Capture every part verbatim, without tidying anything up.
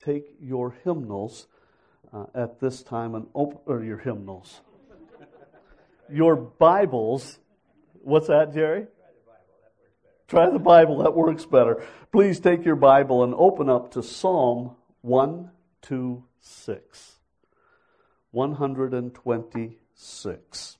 take your hymnals uh, at this time and open, or your hymnals, your Bibles. What's that, Jerry? Try the Bible, that works better. Please take your Bible and open up to Psalm one twenty-six. one twenty-six.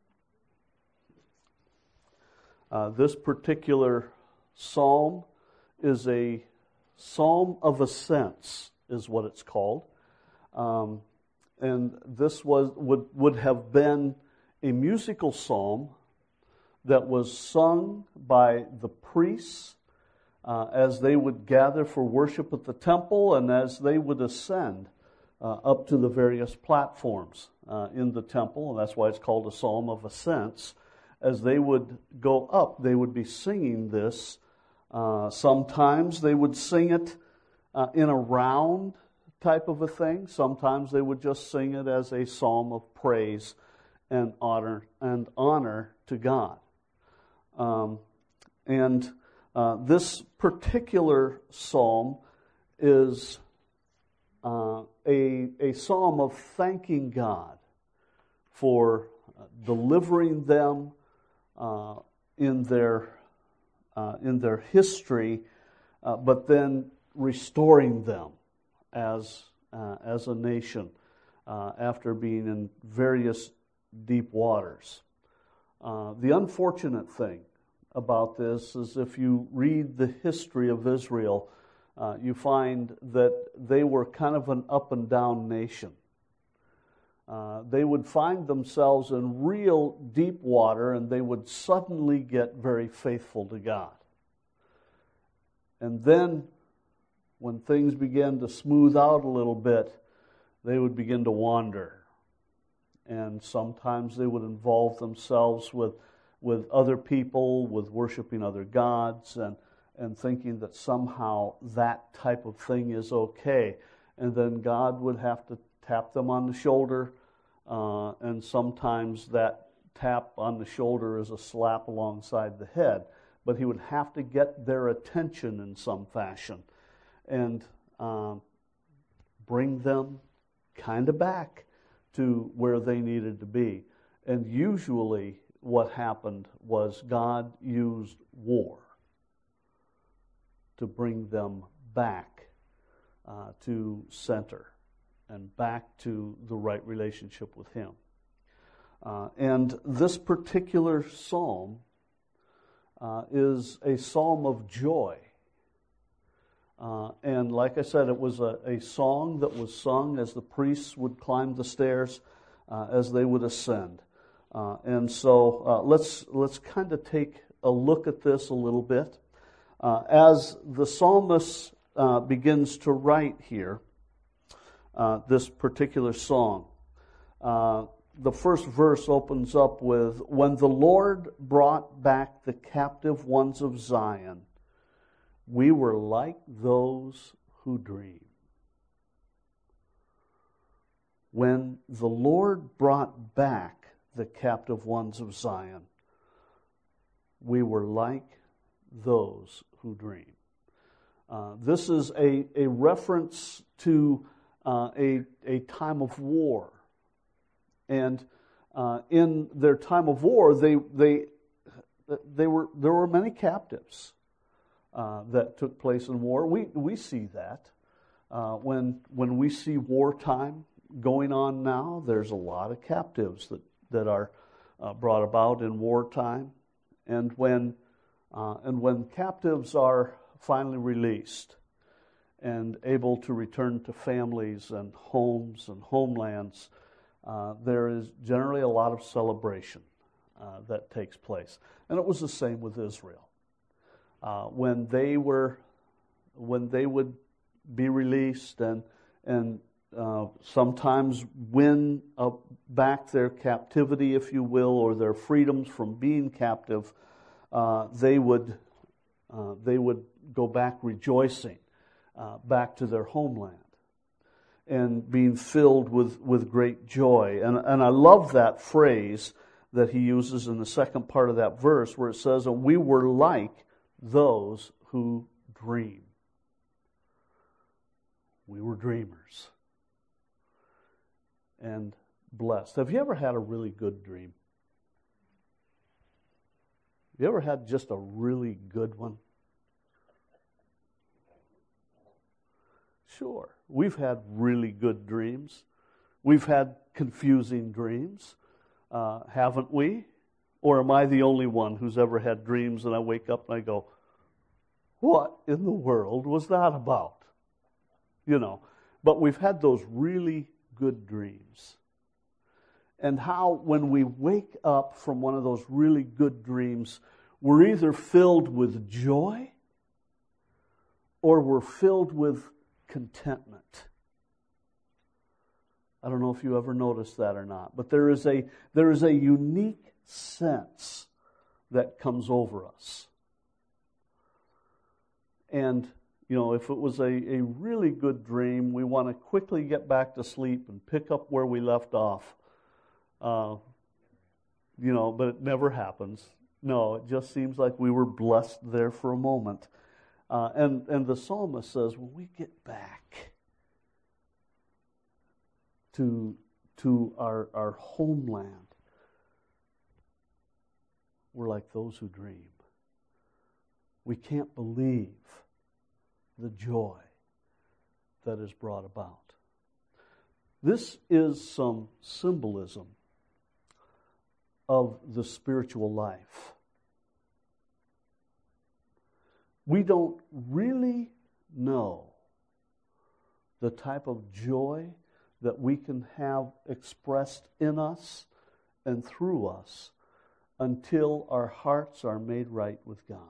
Uh, this particular psalm is a psalm of ascents, is what it's called. Um, and this was would, would have been a musical psalm that was sung by the priests uh, as they would gather for worship at the temple and as they would ascend uh, up to the various platforms uh, in the temple. And that's why it's called a psalm of ascents. As they would go up, they would be singing this. Uh, sometimes they would sing it uh, in a round type of a thing. Sometimes they would just sing it as a psalm of praise and honor and honor to God. Um, and uh, this particular psalm is uh, a, a psalm of thanking God for uh, delivering them uh, in their uh, in their history, uh, but then restoring them as uh, as a nation uh, after being in various deep waters. Uh, the unfortunate thing about this is if you read the history of Israel, uh, you find that they were kind of an up and down nation. Uh, they would find themselves in real deep water and they would suddenly get very faithful to God. And then when things began to smooth out a little bit, they would begin to wander. And sometimes they would involve themselves with with other people, with worshiping other gods, and, and thinking that somehow that type of thing is okay. And then God would have to tap them on the shoulder, uh, and sometimes that tap on the shoulder is a slap alongside the head. But he would have to get their attention in some fashion and um, bring them kind of back to where they needed to be. And usually what happened was God used war to bring them back uh, to center and back to the right relationship with Him. Uh, and this particular psalm uh, is a psalm of joy. Uh, and like I said, it was a, a song that was sung as the priests would climb the stairs, uh, as they would ascend. Uh, and so uh, let's let's kind of take a look at this a little bit. Uh, as the psalmist uh, begins to write here, uh, this particular song, uh, the first verse opens up with, "When the Lord brought back the captive ones of Zion, we were like those who dream." When the Lord brought back the captive ones of Zion, we were like those who dream. Uh, this is a, a reference to uh, a, a time of war. And uh, in their time of war, they they they were there were many captives uh, that took place in war. We we see that uh, when when we see wartime going on now. There's a lot of captives that that are uh, brought about in wartime, and when uh, and when captives are finally released and able to return to families and homes and homelands, uh, there is generally a lot of celebration uh, that takes place. And it was the same with Israel. Uh, when they were, when they would be released and and uh, sometimes win uh, back their captivity, if you will, or their freedoms from being captive, uh, they would uh, they would go back rejoicing uh, back to their homeland and being filled with, with great joy. And and I love that phrase that he uses in the second part of that verse where it says, "And we were like those who dream." we were dreamers. And blessed. Have you ever had a really good dream? Have you ever had just a really good one? Sure. We've had really good dreams. We've had confusing dreams, uh, haven't we? Or am I the only one who's ever had dreams and I wake up and I go, what in the world was that about? You know, but we've had those really good dreams. And how when we wake up from one of those really good dreams, we're either filled with joy or we're filled with contentment. I don't know if you ever noticed that or not, but there is a there is a unique sense that comes over us. And, you know, if it was a, a really good dream, we want to quickly get back to sleep and pick up where we left off. Uh, you know, but it never happens. No, it just seems like we were blessed there for a moment. Uh, and, and the psalmist says, when we get back to, to our, our homeland, we're like those who dream. We can't believe the joy that is brought about. This is some symbolism of the spiritual life. We don't really know the type of joy that we can have expressed in us and through us until our hearts are made right with God.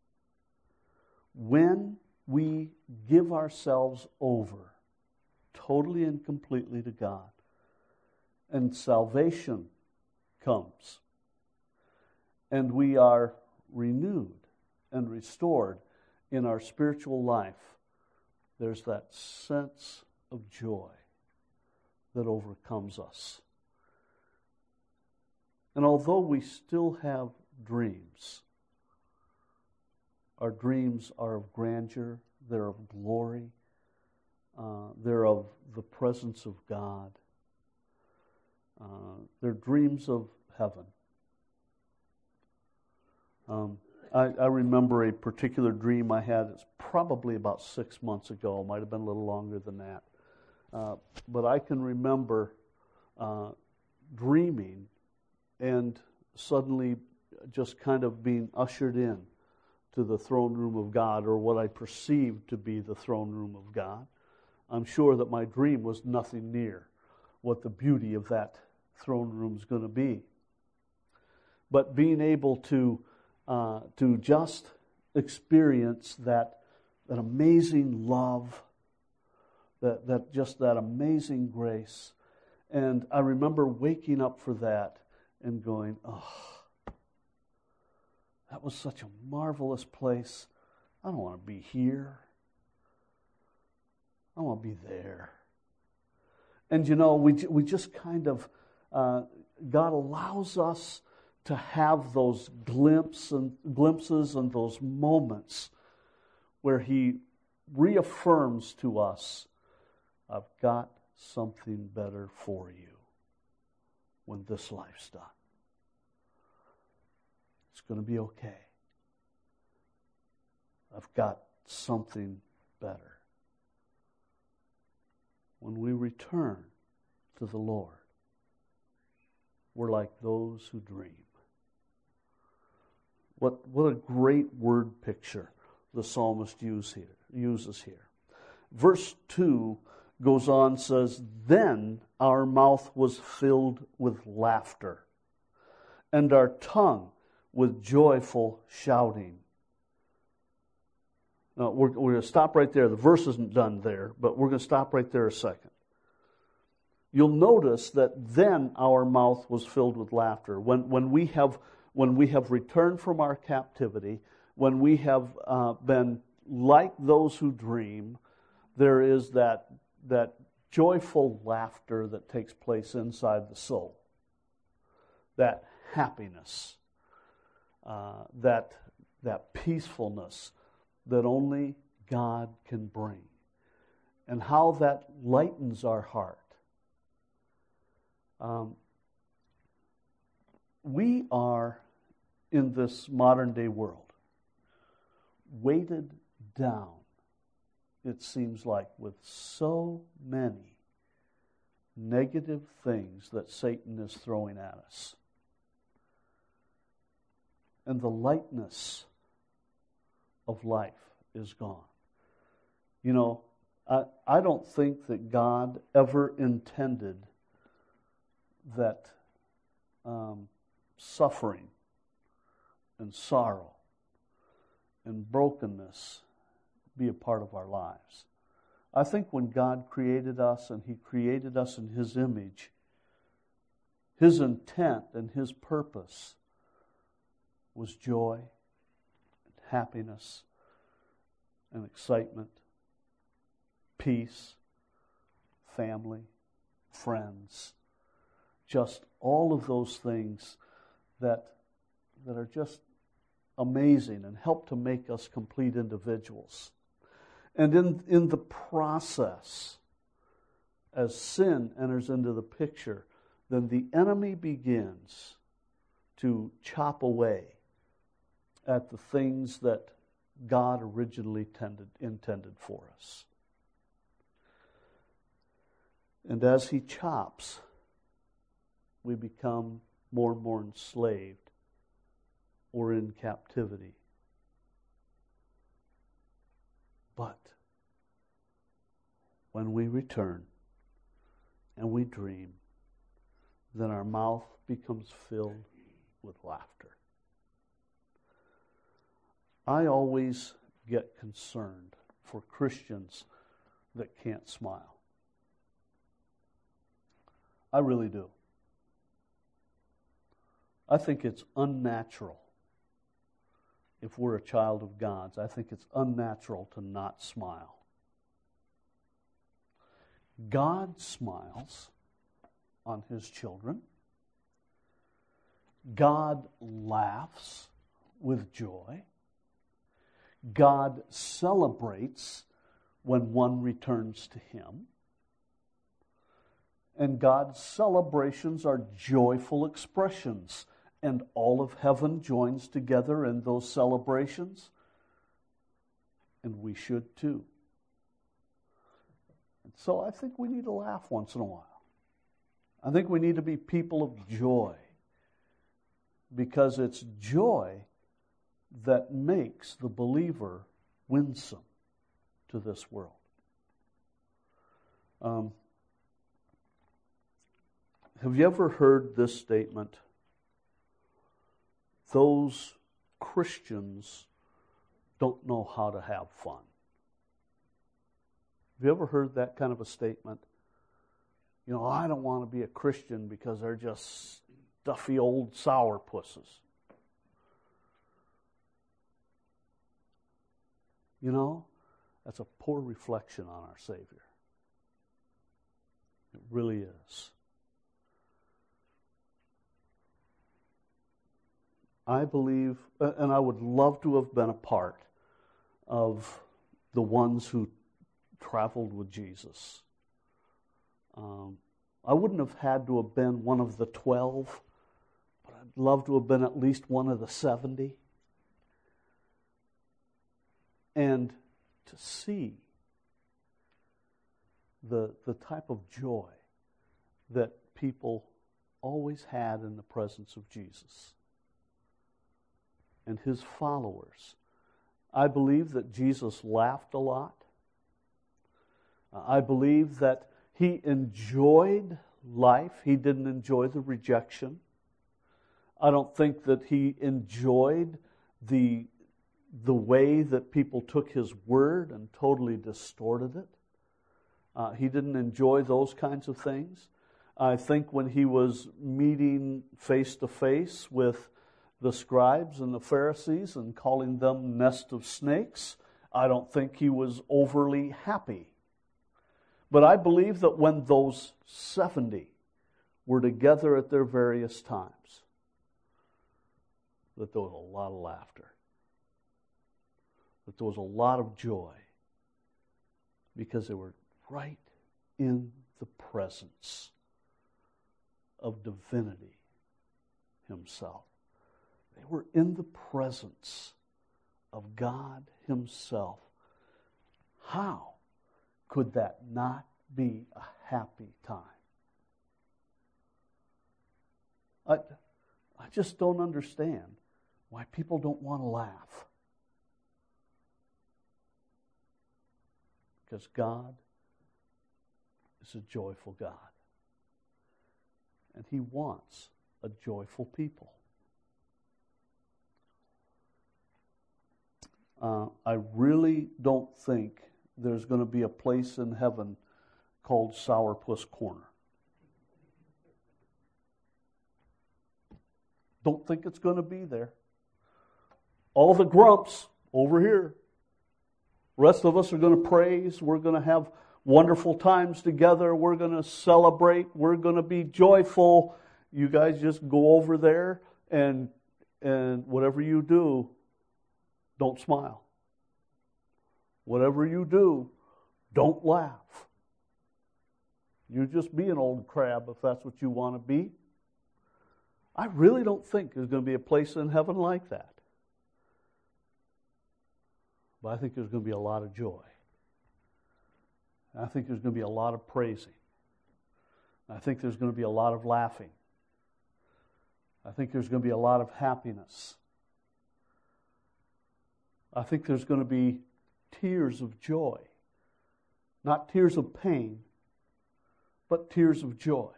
When we give ourselves over totally and completely to God, and salvation comes, and we are renewed and restored in our spiritual life, there's that sense of joy that overcomes us. And although we still have dreams, our dreams are of grandeur, they're of glory, uh, they're of the presence of God. Uh, they're dreams of heaven. Um, I, I remember a particular dream I had. It's probably about six months ago. It might have been a little longer than that. Uh, but I can remember uh, dreaming and suddenly just kind of being ushered in to the throne room of God, or what I perceived to be the throne room of God. I'm sure that my dream was nothing near what the beauty of that throne room is going to be. But being able to uh, to just experience that that amazing love, that that just that amazing grace, and I remember waking up for that and going, oh, that was such a marvelous place. I don't want to be here. I want to be there. And you know, we we just kind of, uh, God allows us to have those glimpses and glimpses and those moments where He reaffirms to us, I've got something better for you when this life's done. It's going to be okay. I've got something better. When we return to the Lord, we're like those who dream. What, what a great word picture the psalmist use here, uses here. Verse two goes on, says, then our mouth was filled with laughter, and our tongue with joyful shouting. Now, we're, we're going to stop right there. The verse isn't done there, but we're going to stop right there a second. You'll notice that then our mouth was filled with laughter. When, when, we, have, when we have returned from our captivity, when we have uh, been like those who dream, there is that, that joyful laughter that takes place inside the soul. That happiness. Uh, that that peacefulness that only God can bring. and how that lightens our heart. Um, we are, in this modern day world, weighted down, it seems like, with so many negative things that Satan is throwing at us. And the lightness of life is gone. You know, I, I don't think that God ever intended that um, suffering and sorrow and brokenness be a part of our lives. I think when God created us and He created us in His image, His intent and His purpose was joy, and happiness, and excitement, peace, family, friends, just all of those things that, that are just amazing and help to make us complete individuals. And in, in the process, as sin enters into the picture, then the enemy begins to chop away at the things that God originally tended, intended for us. And as He chops, we become more and more enslaved or in captivity. But when we return and we dream, then our mouth becomes filled with laughter. I always get concerned for Christians that can't smile. I really do. I think it's unnatural. If we're a child of God's, I think it's unnatural to not smile. God smiles on His children. God laughs with joy. God celebrates when one returns to Him. And God's celebrations are joyful expressions. And all of heaven joins together in those celebrations. And we should too. And so I think we need to laugh once in a while. I think we need to be people of joy. Because it's joy that makes the believer winsome to this world. Um, have you ever heard this statement? Those Christians don't know how to have fun. Have you ever heard that kind of a statement? You know, I don't want to be a Christian because they're just stuffy old sourpusses. You know, that's a poor reflection on our Savior. It really is. I believe, and I would love to have been a part of the ones who traveled with Jesus. Um, I wouldn't have had to have been one of the twelve, but I'd love to have been at least one of the seventy. And to see the, the type of joy that people always had in the presence of Jesus and His followers. I believe that Jesus laughed a lot. I believe that He enjoyed life. He didn't enjoy the rejection. I don't think that He enjoyed the, the way that people took His word and totally distorted it. Uh, he didn't enjoy those kinds of things. I think when He was meeting face to face with the scribes and the Pharisees and calling them nest of snakes, I don't think He was overly happy. But I believe that when those seventy were together at their various times, that there was a lot of laughter, that there was a lot of joy, because they were right in the presence of divinity himself. They were in the presence of God himself. How could that not be a happy time? I, I just don't understand why people don't want to laugh. Because God is a joyful God. And he wants a joyful people. Uh, I really don't think there's going to be a place in heaven called Sourpuss Corner. Don't think it's going to be there. All the grumps over here. Rest of us are going to praise. We're going to have wonderful times together. We're going to celebrate. We're going to be joyful. You guys just go over there and and whatever you do, don't smile. Whatever you do, don't laugh. You just be an old crab if that's what you want to be. I really don't think there's going to be a place in heaven like that. But I think there's going to be a lot of joy. I think there's going to be a lot of praising. I think there's going to be a lot of laughing. I think there's going to be a lot of happiness. I think there's going to be tears of joy. Not tears of pain, but tears of joy.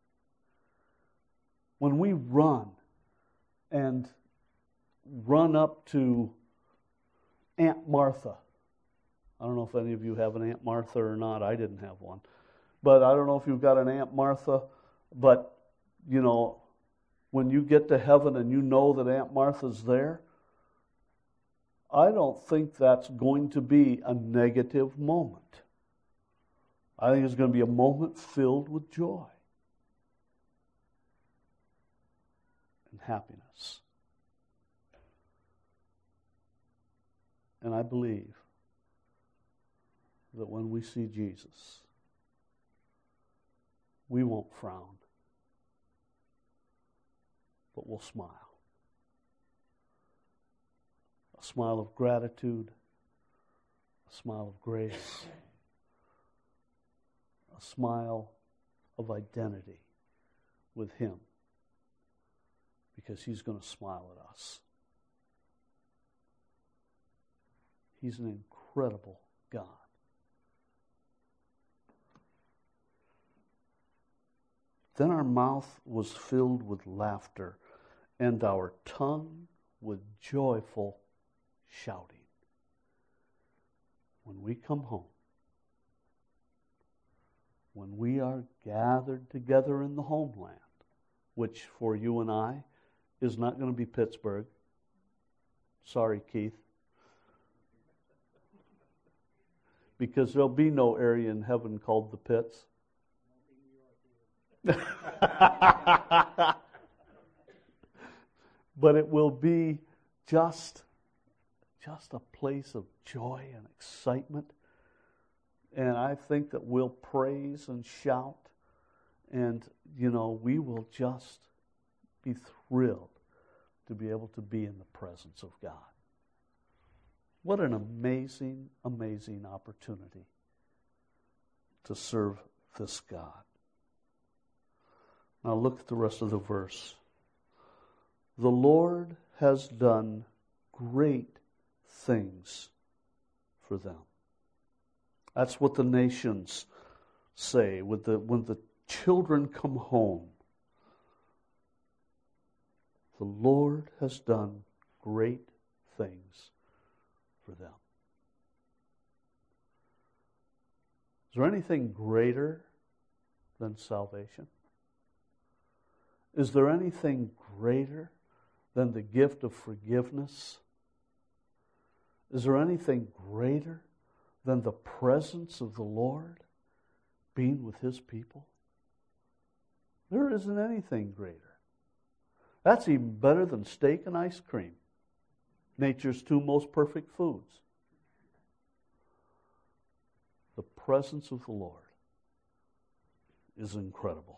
When we run and run up to Aunt Martha. I don't know if any of you have an Aunt Martha or not. I didn't have one. But I don't know if you've got an Aunt Martha. But, you know, when you get to heaven and you know that Aunt Martha's there, I don't think that's going to be a negative moment. I think it's going to be a moment filled with joy and happiness. And I believe that when we see Jesus, we won't frown, but we'll smile. A smile of gratitude, a smile of grace, a smile of identity with him, because he's going to smile at us. He's an incredible God. Then our mouth was filled with laughter, and our tongue with joyful shouting. When we come home, when we are gathered together in the homeland, which for you and I is not going to be Pittsburgh. Sorry, Keith. Because there'll be no area in heaven called the pits. But it will be just, just a place of joy and excitement. And I think that we'll praise and shout. And, you know, we will just be thrilled to be able to be in the presence of God. What an amazing, amazing opportunity to serve this God. Now look at the rest of the verse. The Lord has done great things for them. That's what the nations say with the, when the children come home. The Lord has done great things for them. Is there anything greater than salvation? Is there anything greater than the gift of forgiveness? Is there anything greater than the presence of the Lord being with his people? There isn't anything greater. That's even better than steak and ice cream, nature's two most perfect foods. The presence of the Lord is incredible.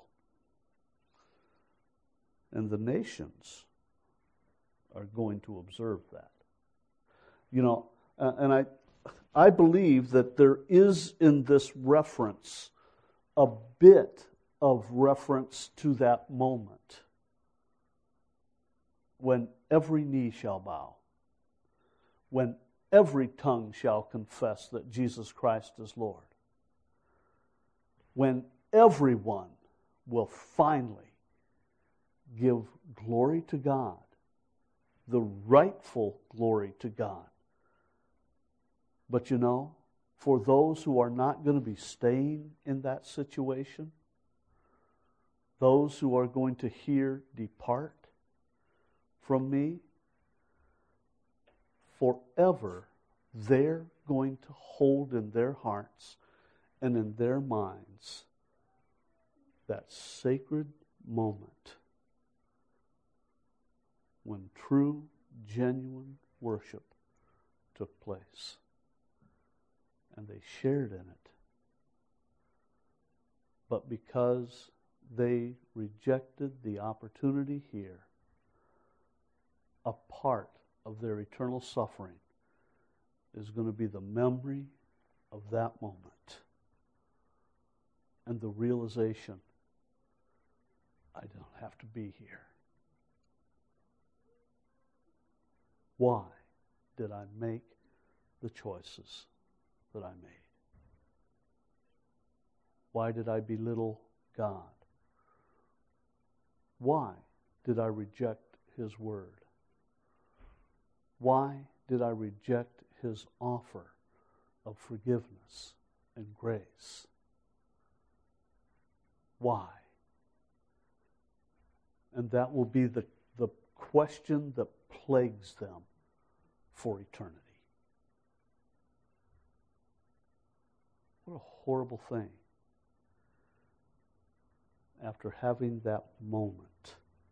And the nations are going to observe that. You know, uh, and I, I believe that there is in this reference a bit of reference to that moment when every knee shall bow, when every tongue shall confess that Jesus Christ is Lord, when everyone will finally give glory to God, the rightful glory to God. But you know, for those who are not going to be staying in that situation, those who are going to hear, "Depart from me," forever they're going to hold in their hearts and in their minds that sacred moment when true, genuine worship took place. And they shared in it. But because they rejected the opportunity here, a part of their eternal suffering is going to be the memory of that moment and the realization, I don't have to be here. Why did I make the choices that I made? Why did I belittle God? Why did I reject His word? Why did I reject His offer of forgiveness and grace? Why? And that will be the, the question that plagues them for eternity. What a horrible thing. After having that moment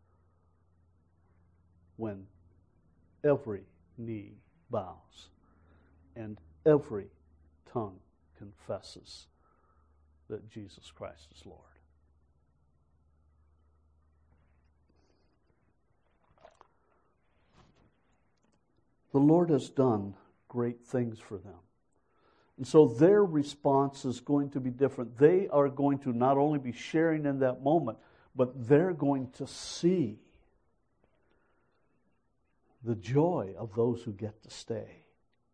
when every knee bows and every tongue confesses that Jesus Christ is Lord. The Lord has done great things for them. And so their response is going to be different. They are going to not only be sharing in that moment, but they're going to see the joy of those who get to stay.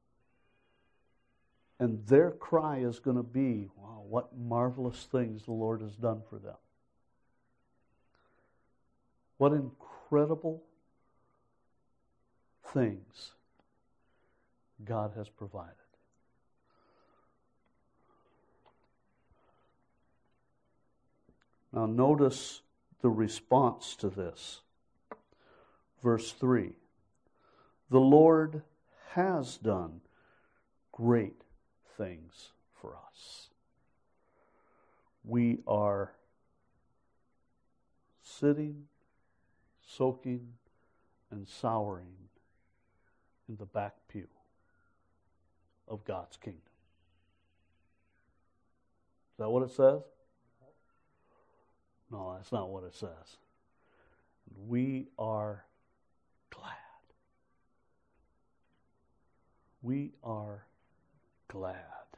And their cry is going to be, wow, what marvelous things the Lord has done for them. What incredible things God has provided. Now notice the response to this. Verse three. The Lord has done great things for us. We are sitting, soaking, and souring in the back pew of God's kingdom. Is that what it says? No, that's not what it says. We are glad. We are glad.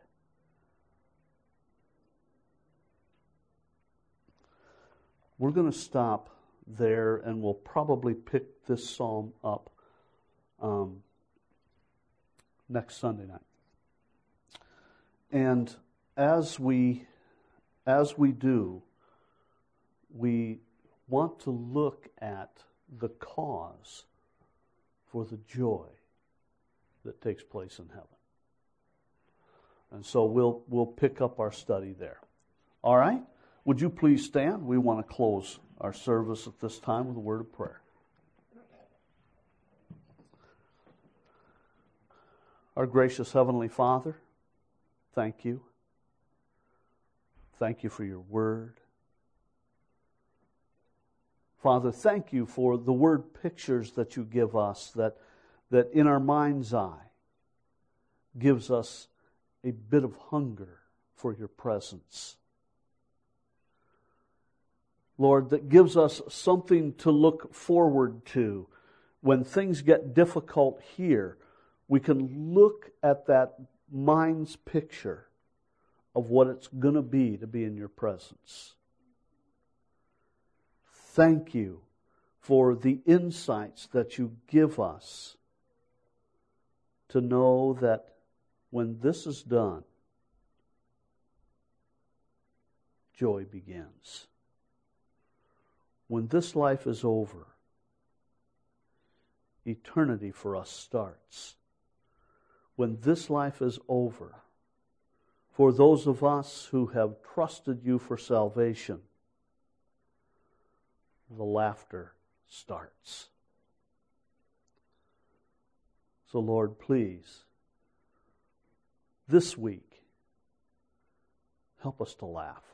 We're going to stop there, and we'll probably pick this psalm up um, next Sunday night. And as we as we do, we want to look at the cause for the joy that takes place in heaven. And so we'll we'll pick up our study there. All right? Would you please stand? We want to close our service at this time with a word of prayer. Our gracious Heavenly Father, thank you. Thank you for your word. Father, thank you for the word pictures that you give us, that, that in our mind's eye gives us a bit of hunger for your presence. Lord, that gives us something to look forward to. When things get difficult here, we can look at that mind's picture of what it's going to be to be in your presence. Thank you for the insights that you give us to know that when this is done, joy begins. When this life is over, eternity for us starts. When this life is over, for those of us who have trusted you for salvation, the laughter starts. So Lord, please, this week, help us to laugh.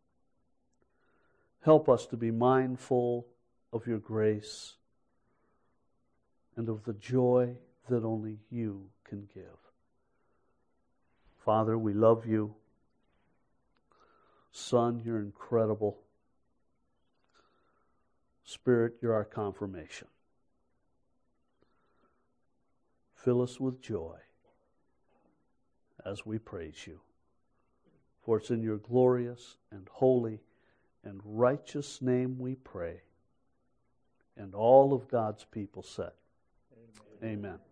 Help us to be mindful of your grace and of the joy that only you can give. Father, we love you. Son, you're incredible. Spirit, you're our confirmation. Fill us with joy as we praise you. For it's in your glorious and holy and righteous name we pray. And all of God's people said, Amen. Amen.